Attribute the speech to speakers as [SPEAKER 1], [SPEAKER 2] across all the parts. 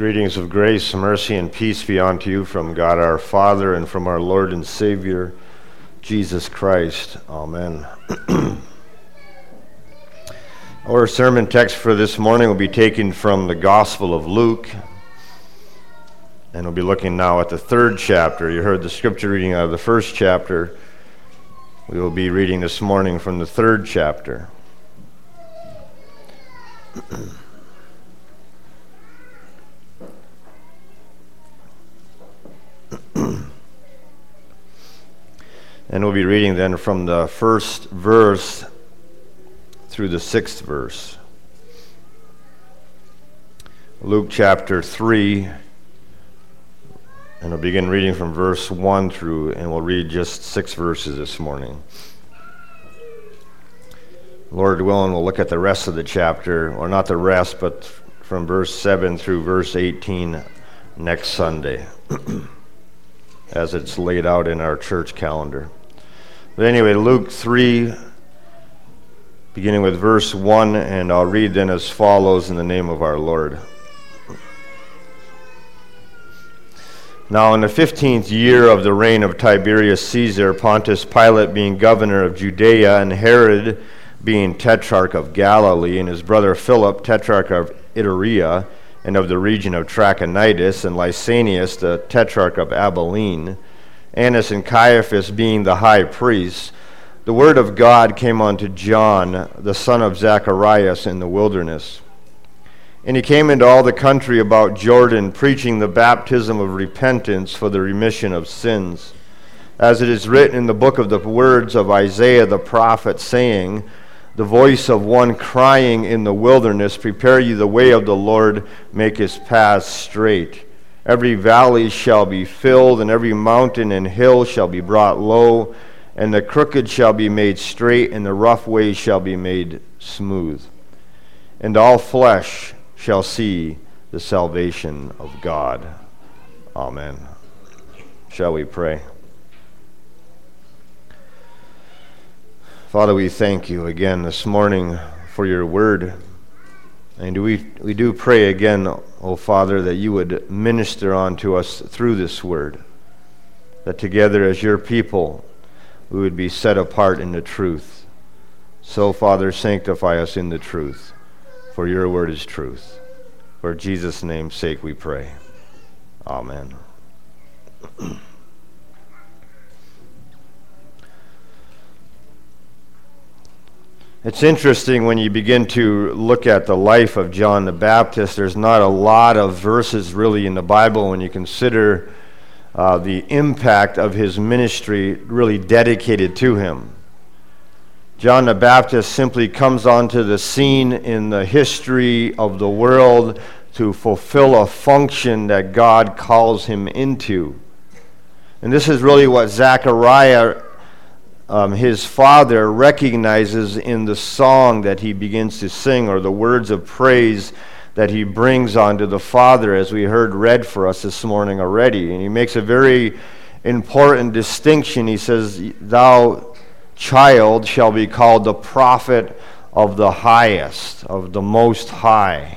[SPEAKER 1] Greetings of grace, mercy, and peace be unto you from God our Father and from our Lord and Savior, Jesus Christ. Amen. Our sermon text for this morning will be taken from the Gospel of Luke, and we'll be looking now at the third chapter. You heard the scripture reading out of the first chapter. We will be reading this morning from the third chapter. And we'll be reading then from the first verse through the sixth verse. Luke chapter 3, and we'll begin reading from verse 1 through, and we'll read just 6 verses this morning. Lord willing, we'll look at the rest of the chapter, or not the rest, but from verse 7 through verse 18 next Sunday, as it's laid out in our church calendar. But anyway, Luke 3, beginning with verse 1, and I'll read then as follows in the name of our Lord. Now in the 15th year of the reign of Tiberius Caesar, Pontius Pilate being governor of Judea, and Herod being tetrarch of Galilee, and his brother Philip, tetrarch of Iturea, and of the region of Trachonitis, and Lysanias, the tetrarch of Abilene, Annas and Caiaphas being the high priests, the word of God came unto John, the son of Zacharias, in the wilderness. And he came into all the country about Jordan, preaching the baptism of repentance for the remission of sins, as it is written in the book of the words of Isaiah the prophet, saying, the voice of one crying in the wilderness, prepare ye the way of the Lord, make his paths straight. Every valley shall be filled, and every mountain and hill shall be brought low, and the crooked shall be made straight, and the rough ways shall be made smooth. And all flesh shall see the salvation of God. Amen. Shall we pray? Father, we thank you again this morning for your word. And we do pray again, O Father, that you would minister unto us through this word, that together as your people we would be set apart in the truth. So, Father, sanctify us in the truth, for your word is truth. For Jesus' name's sake we pray. Amen. It's interesting when you begin to look at the life of John the Baptist. There's not a lot of verses really in the Bible when you consider the impact of his ministry really dedicated to him. John the Baptist simply comes onto the scene in the history of the world to fulfill a function that God calls him into. And this is really what Zechariah, his father, recognizes in the song that he begins to sing, or the words of praise that he brings onto the Father, as we heard read for us this morning already. And he makes a very important distinction. He says, thou child shall be called the prophet of the highest, of the Most High.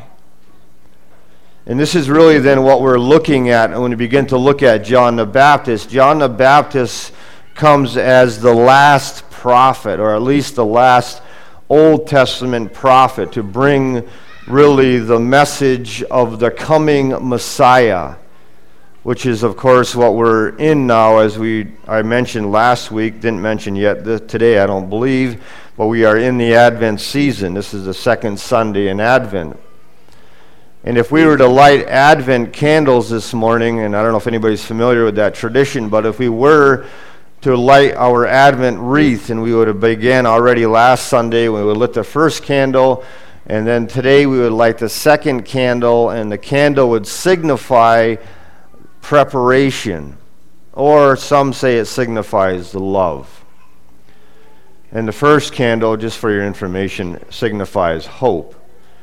[SPEAKER 1] And this is really then what we're looking at when we begin to look at John the Baptist. John the Baptist comes as the last prophet, or at least the last Old Testament prophet, to bring really the message of the coming Messiah, which is, of course, what we're in now, as I mentioned last week, didn't mention yet today, I don't believe, but we are in the Advent season. This is the second Sunday in Advent. And if we were to light Advent candles this morning, and I don't know if anybody's familiar with that tradition, but if we were to light our Advent wreath, and we would have began already last Sunday when we lit the first candle, and then today we would light the second candle, and the candle would signify preparation, or some say it signifies the love. And the first candle, just for your information, signifies hope.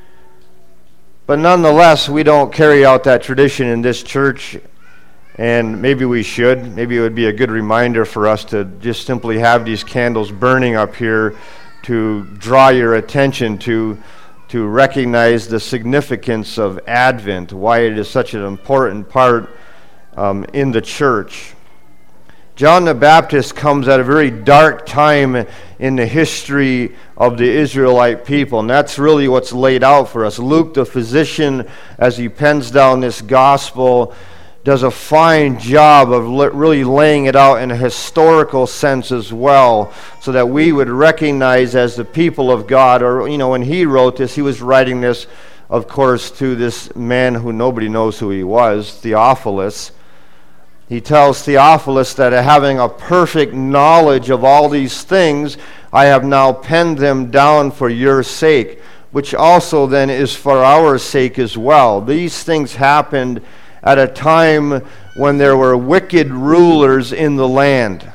[SPEAKER 1] But nonetheless, we don't carry out that tradition in this church, and maybe we should. Maybe it would be a good reminder for us to just simply have these candles burning up here to draw your attention to to recognize the significance of Advent, why it is such an important part in the church. John the Baptist comes at a very dark time in the history of the Israelite people, and that's really what's laid out for us. Luke, the physician, as he pens down this gospel, does a fine job of really laying it out in a historical sense as well, so that we would recognize as the people of God, or, when he wrote this, he was writing this, of course, to this man who nobody knows who he was, Theophilus. He tells Theophilus that having a perfect knowledge of all these things, I have now penned them down for your sake, which also then is for our sake as well. These things happened at a time when there were wicked rulers in the land.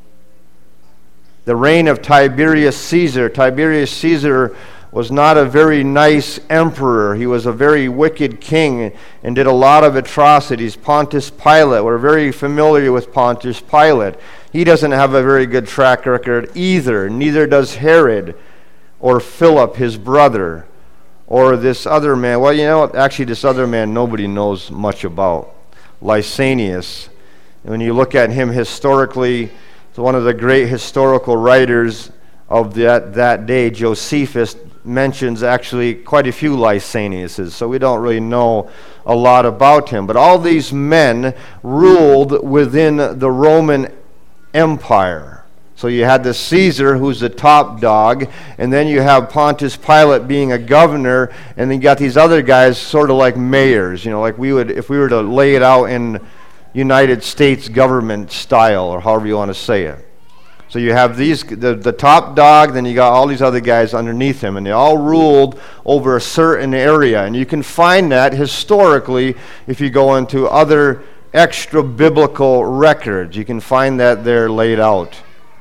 [SPEAKER 1] The reign of Tiberius Caesar. Tiberius Caesar was not a very nice emperor. He was a very wicked king and did a lot of atrocities. Pontius Pilate, we're very familiar with Pontius Pilate. He doesn't have a very good track record either. Neither does Herod or Philip, his brother, or this other man. Well, actually this other man nobody knows much about, Lysanias. When you look at him historically, he's one of the great historical writers of that day. Josephus mentions actually quite a few Lysaniases, so we don't really know a lot about him. But all these men ruled within the Roman Empire. So you had the Caesar, who's the top dog, and then you have Pontius Pilate being a governor, and then you got these other guys sort of like mayors, like we would, if we were to lay it out in United States government style, or however you want to say it. So you have the top dog, then you got all these other guys underneath him, and they all ruled over a certain area. And you can find that historically if you go into other extra biblical records. You can find that there laid out.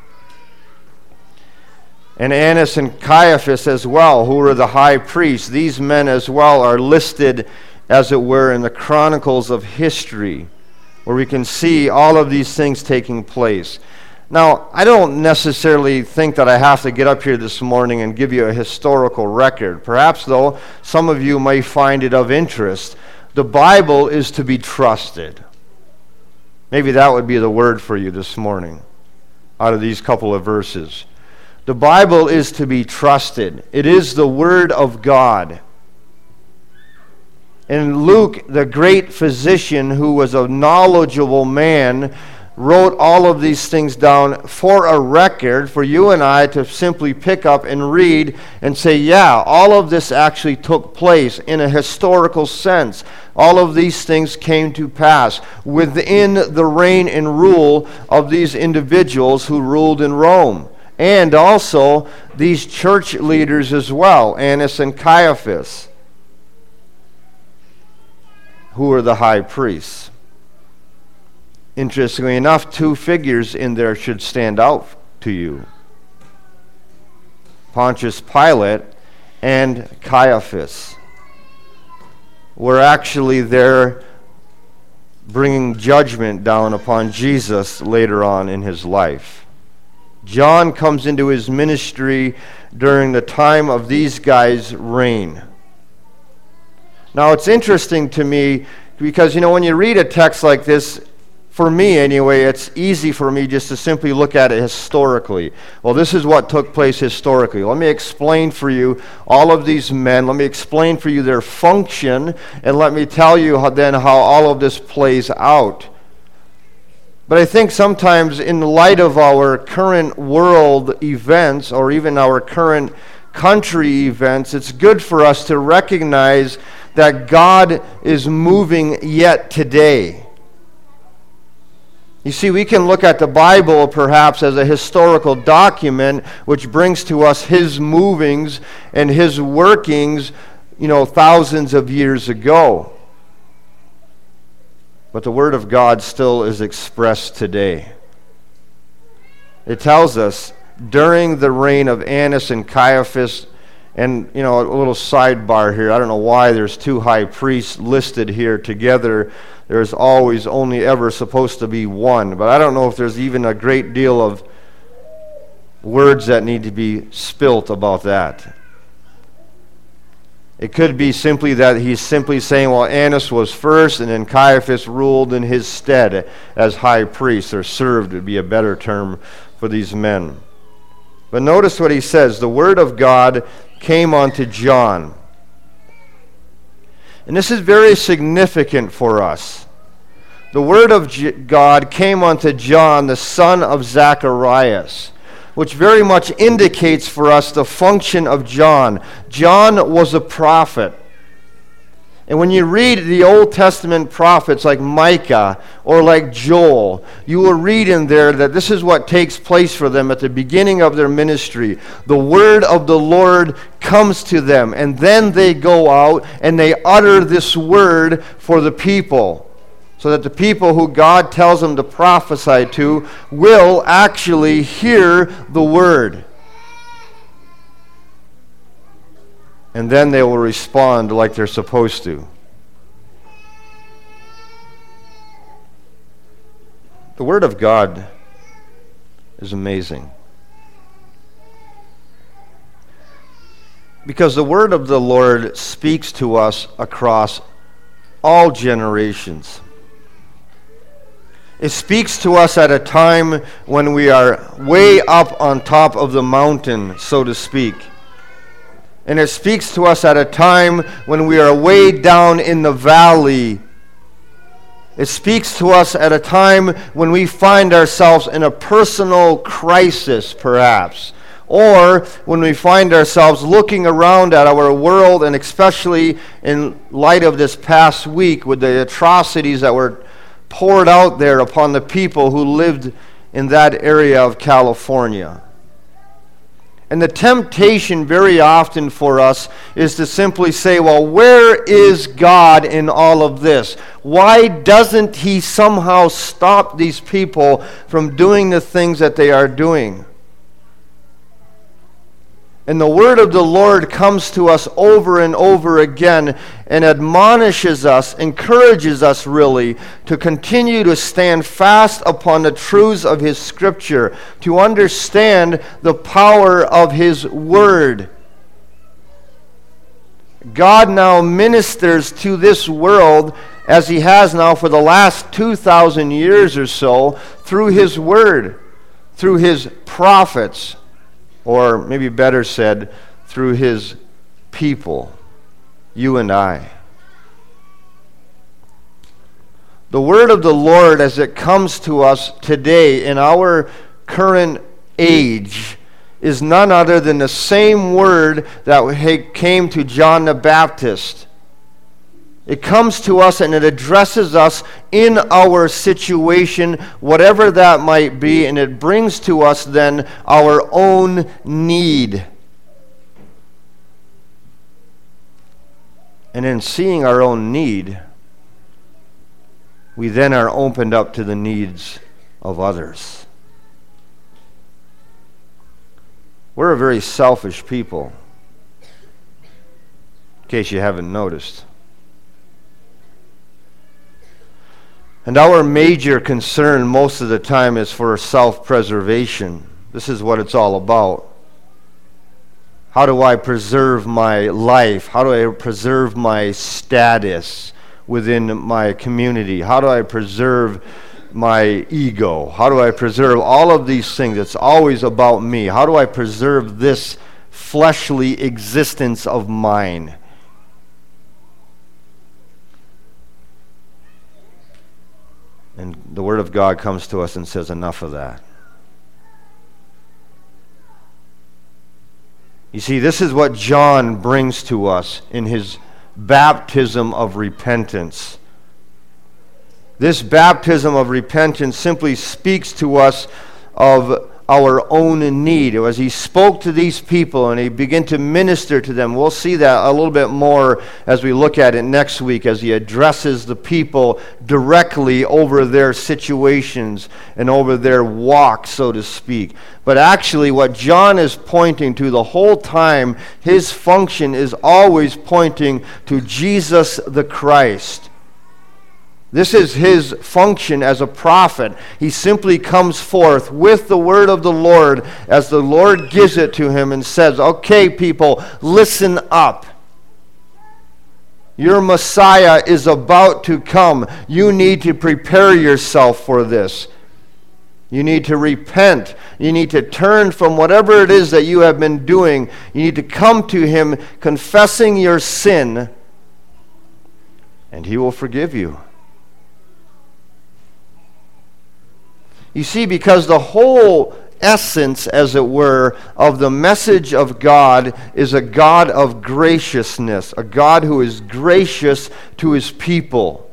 [SPEAKER 1] And Annas and Caiaphas as well, who were the high priests. These men as well are listed, as it were, in the chronicles of history, where we can see all of these things taking place. Now, I don't necessarily think that I have to get up here this morning and give you a historical record. Perhaps, though, some of you may find it of interest. The Bible is to be trusted. Maybe that would be the word for you this morning, out of these couple of verses. The Bible is to be trusted. It is the Word of God. And Luke, the great physician, who was a knowledgeable man, wrote all of these things down for a record for you and I to simply pick up and read and say, yeah, all of this actually took place in a historical sense. All of these things came to pass within the reign and rule of these individuals who ruled in Rome. And also these church leaders as well, Annas and Caiaphas, who were the high priests. Interestingly enough, two figures in there should stand out to you. Pontius Pilate and Caiaphas were actually there bringing judgment down upon Jesus later on in his life. John comes into his ministry during the time of these guys' reign. Now, it's interesting to me because, when you read a text like this, for me anyway, it's easy for me just to simply look at it historically. Well, this is what took place historically. Let me explain for you all of these men. Let me explain for you their function, and let me tell you how all of this plays out. But I think sometimes in light of our current world events, or even our current country events, it's good for us to recognize that God is moving yet today. You see, we can look at the Bible perhaps as a historical document which brings to us His movings and His workings, thousands of years ago. But the Word of God still is expressed today. It tells us during the reign of Annas and Caiaphas, and a little sidebar here, I don't know why there's two high priests listed here together. There's always only ever supposed to be one, but I don't know if there's even a great deal of words that need to be spilt about that. It could be simply that he's simply saying, well, Annas was first, and then Caiaphas ruled in his stead as high priest, or served would be a better term for these men. But notice what he says, the word of God came unto John. And this is very significant for us. The word of God came unto John, the son of Zacharias, which very much indicates for us the function of John. John was a prophet. And when you read the Old Testament prophets like Micah or like Joel, you will read in there that this is what takes place for them at the beginning of their ministry. The word of the Lord comes to them, and then they go out and they utter this word for the people, so that the people who God tells them to prophesy to will actually hear the word. And then they will respond like they're supposed to. The Word of God is amazing. Because the Word of the Lord speaks to us across all generations. It speaks to us at a time when we are way up on top of the mountain, so to speak. And it speaks to us at a time when we are way down in the valley. It speaks to us at a time when we find ourselves in a personal crisis, perhaps. Or when we find ourselves looking around at our world, and especially in light of this past week with the atrocities that were poured out there upon the people who lived in that area of California. And the temptation very often for us is to simply say, well, where is God in all of this? Why doesn't He somehow stop these people from doing the things that they are doing? And the word of the Lord comes to us over and over again and admonishes us, encourages us really, to continue to stand fast upon the truths of His Scripture, to understand the power of His Word. God now ministers to this world, as He has now for the last 2,000 years or so, through His Word, through His prophets, or maybe better said, through His people, you and I. The word of the Lord as it comes to us today in our current age is none other than the same word that came to John the Baptist. It comes to us and it addresses us in our situation, whatever that might be, and it brings to us then our own need. And in seeing our own need, we then are opened up to the needs of others. We're a very selfish people, in case you haven't noticed. And our major concern most of the time is for self-preservation. This is what it's all about. How do I preserve my life? How do I preserve my status within my community? How do I preserve my ego? How do I preserve all of these things? It's always about me. How do I preserve this fleshly existence of mine? And the Word of God comes to us and says, enough of that. You see, this is what John brings to us in his baptism of repentance. This baptism of repentance simply speaks to us of our own need. As he spoke to these people and he began to minister to them, we'll see that a little bit more as we look at it next week, as he addresses the people directly over their situations and over their walk, so to speak. But actually what John is pointing to the whole time, his function is always pointing to Jesus the Christ. This is his function as a prophet. He simply comes forth with the word of the Lord as the Lord gives it to him and says, okay, people, listen up. Your Messiah is about to come. You need to prepare yourself for this. You need to repent. You need to turn from whatever it is that you have been doing. You need to come to Him confessing your sin, and He will forgive you. You see, because the whole essence, as it were, of the message of God is a God of graciousness, a God who is gracious to His people.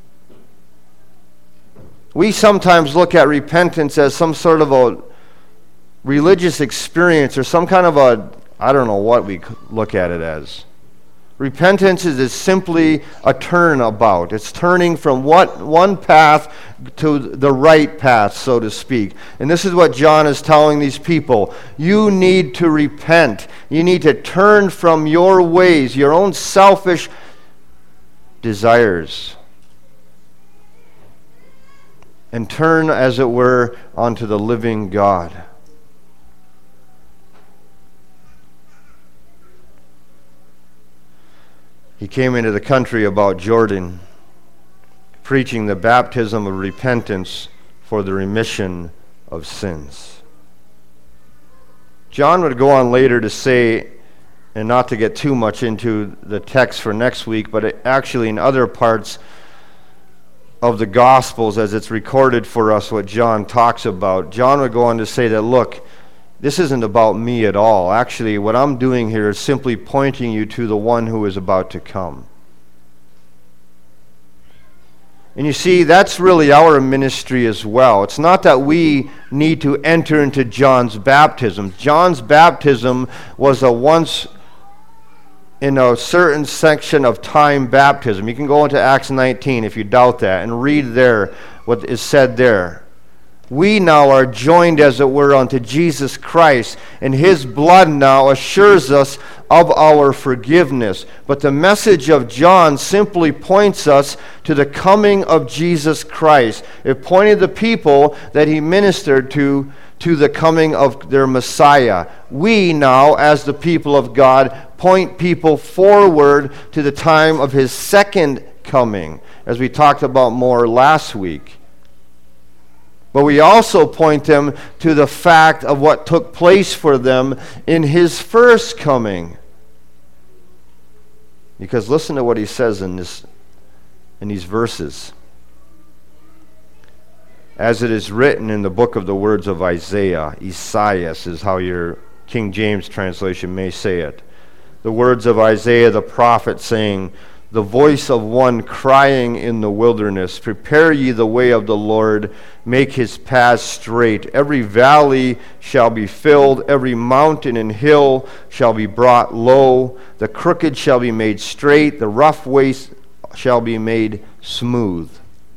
[SPEAKER 1] We sometimes look at repentance as some sort of a religious experience or some kind of a, I don't know what we look at it as. Repentance is simply a turnabout. It's turning from one path to the right path, so to speak. And this is what John is telling these people. You need to repent. You need to turn from your ways, your own selfish desires, and turn, as it were, onto the living God. He came into the country about Jordan, preaching the baptism of repentance for the remission of sins. John would go on later to say, and not to get too much into the text for next week, but actually in other parts of the Gospels, as it's recorded for us what John talks about, John would go on to say that, look, this isn't about me at all. Actually, what I'm doing here is simply pointing you to the one who is about to come. And you see, that's really our ministry as well. It's not that we need to enter into John's baptism. John's baptism was a once in a certain section of time baptism. You can go into Acts 19 if you doubt that and read there what is said there. We now are joined, as it were, unto Jesus Christ, and His blood now assures us of our forgiveness. But the message of John simply points us to the coming of Jesus Christ. It pointed the people that he ministered to the coming of their Messiah. We now, as the people of God, point people forward to the time of His second coming, as we talked about more last week. But we also point them to the fact of what took place for them in His first coming. Because listen to what he says in these verses. As it is written in the book of the words of Isaiah, Esaias is how your King James translation may say it. The words of Isaiah the prophet saying, the voice of one crying in the wilderness, prepare ye the way of the Lord, make His paths straight. Every valley shall be filled, every mountain and hill shall be brought low. The crooked shall be made straight, the rough ways shall be made smooth.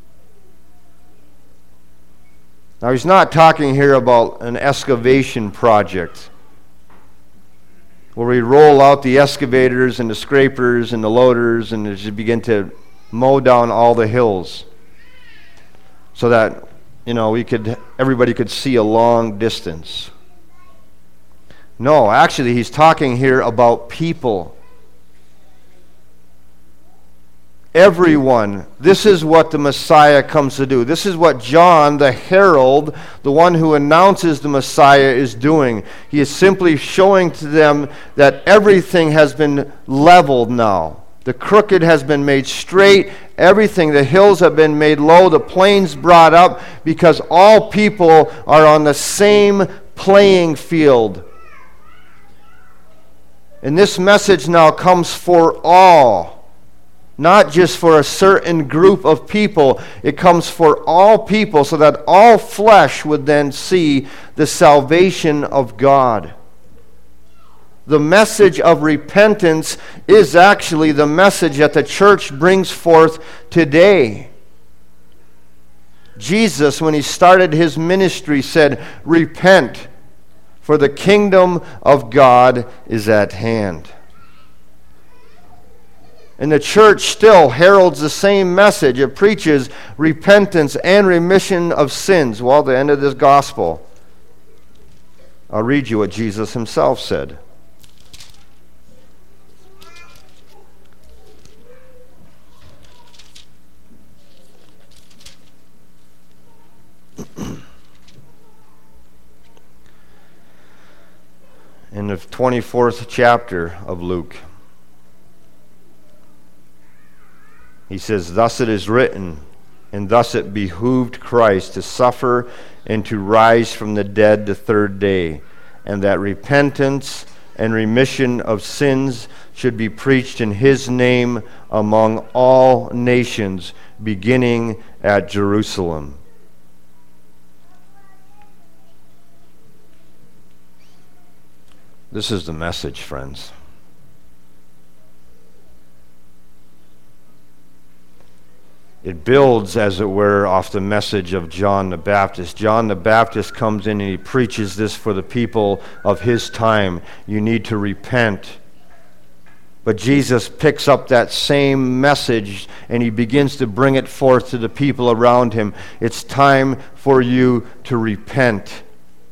[SPEAKER 1] Now he's not talking here about an excavation project where we roll out the excavators and the scrapers and the loaders and just begin to mow down all the hills so that, everybody could see a long distance. No, actually, he's talking here about people. Everyone. This is what the Messiah comes to do. This is what John, the herald, the one who announces the Messiah, is doing. He is simply showing to them that everything has been leveled now. The crooked has been made straight. Everything, the hills have been made low, the plains brought up, because all people are on the same playing field. And this message now comes for all. Not just for a certain group of people. It comes for all people so that all flesh would then see the salvation of God. The message of repentance is actually the message that the church brings forth today. Jesus, when He started His ministry, said, repent, for the kingdom of God is at hand. And the church still heralds the same message. It preaches repentance and remission of sins. Well, at the end of this gospel, I'll read you what Jesus Himself said. 24th chapter of Luke. He says, "Thus it is written, and thus it behooved Christ to suffer and to rise from the dead the third day, and that repentance and remission of sins should be preached in his name among all nations, beginning at Jerusalem." This is the message, friends. It builds, as it were, off the message of John the Baptist. John the Baptist comes in and he preaches this for the people of his time. You need to repent. But Jesus picks up that same message and he begins to bring it forth to the people around him. It's time for you to repent.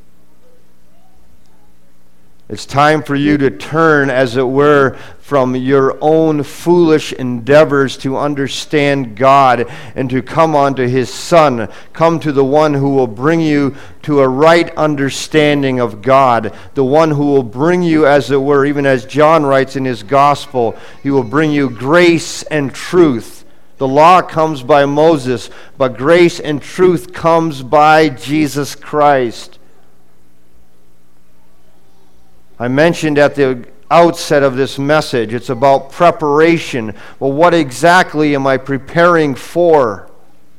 [SPEAKER 1] It's time for you to turn, as it were, from your own foolish endeavors to understand God and to come unto his Son. Come to the one who will bring you to a right understanding of God. The one who will bring you, as it were, even as John writes in his gospel, he will bring you grace and truth. The law comes by Moses, but grace and truth comes by Jesus Christ. I mentioned at the outset of this message, it's about preparation. Well, what exactly am I preparing for?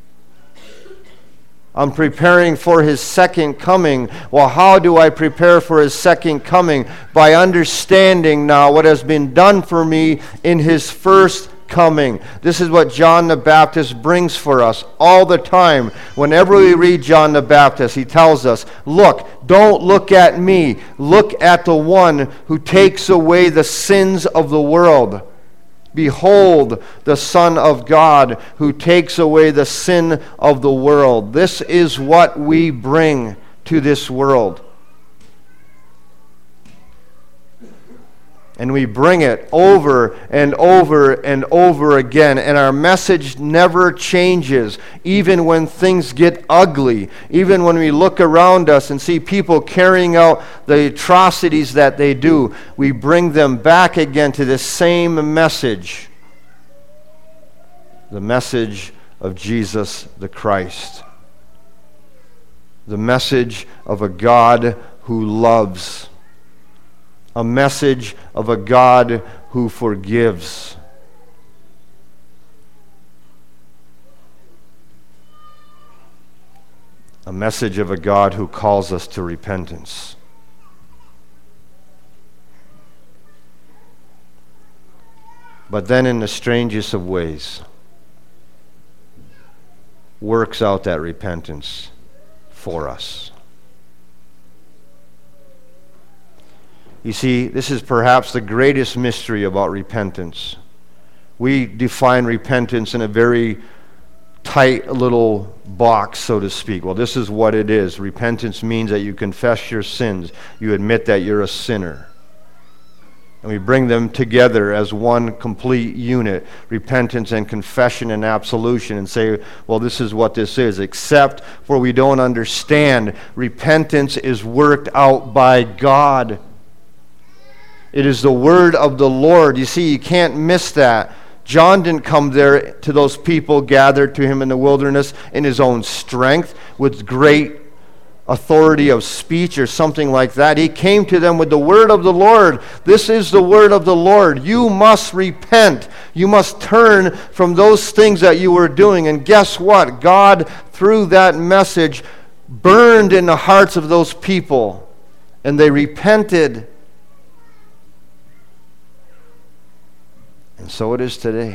[SPEAKER 1] I'm preparing for his second coming. Well, how do I prepare for his second coming? By understanding now what has been done for me in his first coming. This is what John the Baptist brings for us all the time. Whenever we read John the Baptist, he tells us, look, don't look at me. Look at the one who takes away the sins of the world. Behold, the Son of God who takes away the sin of the world. This is what we bring to this world. And we bring it over and over and over again. And our message never changes, even when things get ugly. Even when we look around us and see people carrying out the atrocities that they do, we bring them back again to the same message. The message of Jesus the Christ. The message of a God who loves. A message of a God who forgives. A message of a God who calls us to repentance. But then in the strangest of ways, works out that repentance for us. You see, this is perhaps the greatest mystery about repentance. We define repentance in a very tight little box, so to speak. Well, this is what it is. Repentance means that you confess your sins. You admit that you're a sinner. And we bring them together as one complete unit, repentance and confession and absolution, and say, well, this is what this is. Except for we don't understand, repentance is worked out by God. It is the word of the Lord. You see, you can't miss that. John didn't come there to those people gathered to him in the wilderness in his own strength with great authority of speech or something like that. He came to them with the word of the Lord. This is the word of the Lord. You must repent. You must turn from those things that you were doing. And guess what? God, through that message, burned in the hearts of those people. And they repented. And so it is today.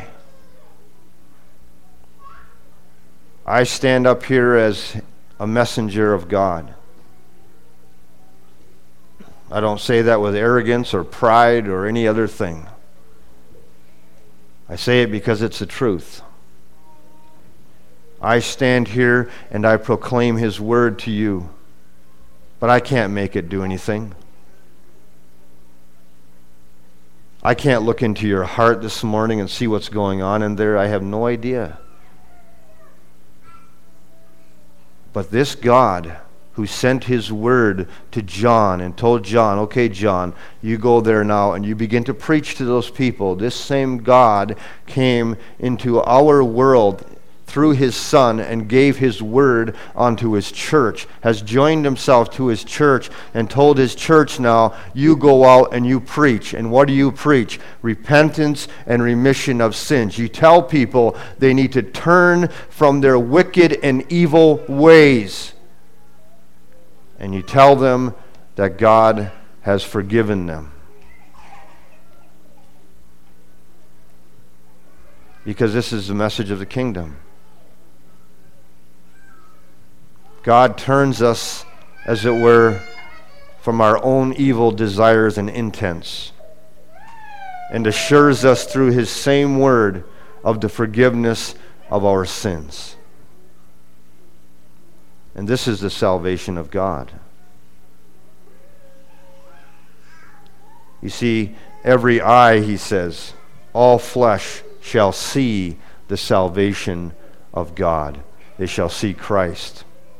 [SPEAKER 1] I stand up here as a messenger of God. I don't say that with arrogance or pride or any other thing. I say it because it's the truth. I stand here and I proclaim His word to you, but I can't make it do anything. I can't look into your heart this morning and see what's going on in there. I have no idea. But this God who sent his word to John and told John, okay, John, you go there now and you begin to preach to those people. This same God came into our world through his Son and gave his word unto his church, has joined himself to his church and told his church now, you go out and you preach. And what do you preach? Repentance and remission of sins. You tell people they need to turn from their wicked and evil ways. And you tell them that God has forgiven them. Because this is the message of the kingdom. God turns us, as it were, from our own evil desires and intents, and assures us through his same word of the forgiveness of our sins. And this is the salvation of God. You see, every eye, he says, all flesh shall see the salvation of God. They shall see Christ.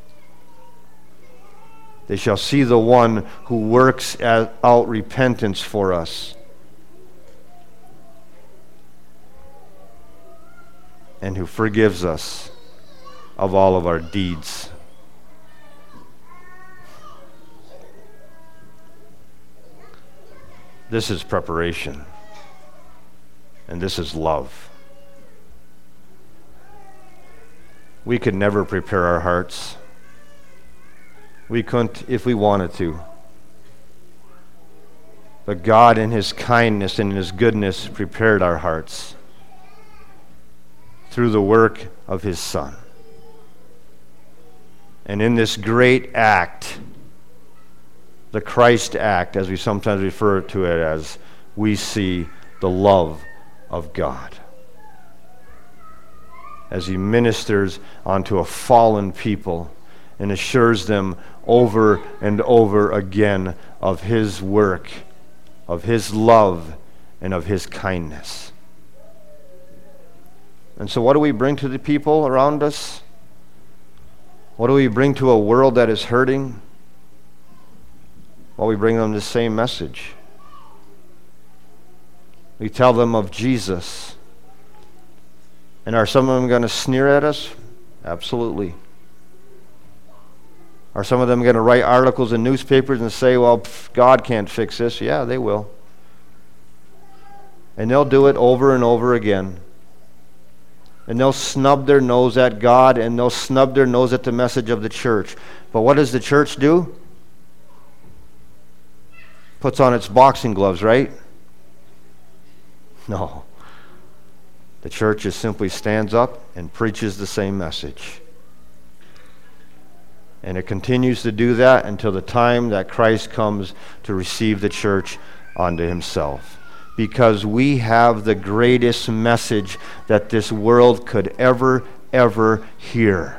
[SPEAKER 1] They shall see the one who works out repentance for us and who forgives us of all of our deeds. This is preparation, and this is love. We could never prepare our hearts. We couldn't if we wanted to. But God in his kindness and in his goodness prepared our hearts through the work of his Son. And in this great act, the Christ act, as we sometimes refer to it as, we see the love of God as he ministers onto a fallen people and assures them over and over again of his work, of his love, and of his kindness. And so what do we bring to the people around us? What do we bring to a world that is hurting? Well, we bring them the same message. We tell them of Jesus. And are some of them going to sneer at us? Absolutely. Are some of them going to write articles in newspapers and say, well, God can't fix this? Yeah, they will. And they'll do it over and over again. And they'll snub their nose at God, and they'll snub their nose at the message of the church. But what does the church do? Puts on its boxing gloves, right? No. The church just simply stands up and preaches the same message. And it continues to do that until the time that Christ comes to receive the church unto himself. Because we have the greatest message that this world could ever hear.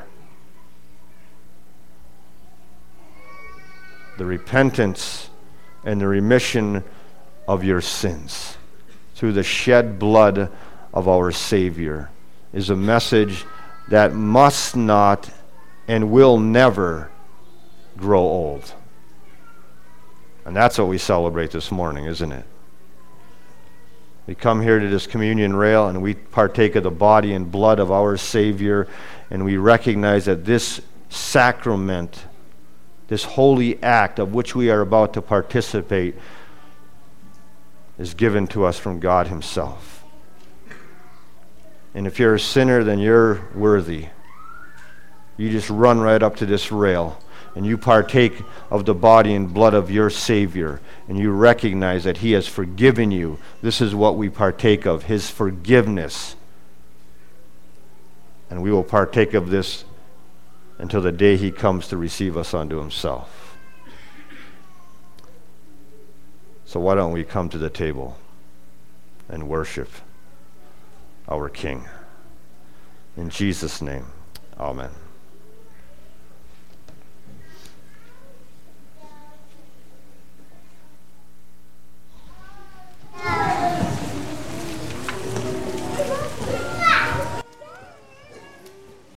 [SPEAKER 1] The repentance and the remission of your sins through the shed blood of our Savior is a message that must not and will never grow old. And that's what we celebrate this morning, isn't it? We come here to this communion rail and we partake of the body and blood of our Savior, and we recognize that this sacrament, this holy act of which we are about to participate, is given to us from God himself. And if you're a sinner, then you're worthy. You just run right up to this rail and you partake of the body and blood of your Savior, and you recognize that he has forgiven you. This is what we partake of, his forgiveness. And we will partake of this until the day he comes to receive us unto himself. So why don't we come to the table and worship our King? In Jesus' name, amen.